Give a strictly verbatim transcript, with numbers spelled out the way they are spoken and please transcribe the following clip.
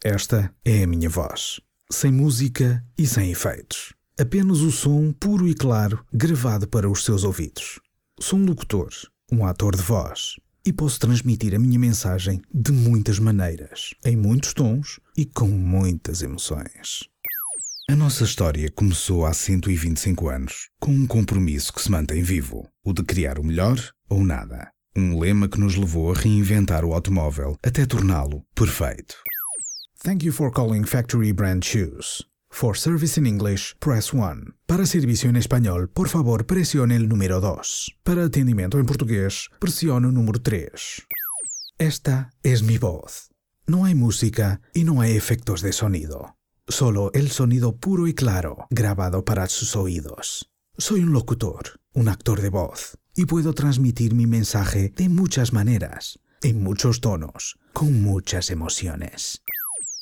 Esta é a minha voz, sem música e sem efeitos. Apenas o som puro e claro gravado para os seus ouvidos. Sou um locutor, um ator de voz e posso transmitir a minha mensagem de muitas maneiras, em muitos tons e com muitas emoções. A nossa história começou há cento e vinte e cinco anos, com um compromisso que se mantém vivo, o de criar o melhor ou nada. Um lema que nos levou a reinventar o automóvel até torná-lo perfeito. Thank you for calling Factory Brand Shoes. For service in English, press one. Para servicio en español, por favor, presione el número dos. Para atendimiento en portugués, presione el número tres. Esta es mi voz. No hay música y no hay efectos de sonido. Solo el sonido puro y claro, grabado para sus oídos. Soy un locutor, un actor de voz, y puedo transmitir mi mensaje de muchas maneras, en muchos tonos, con muchas emociones.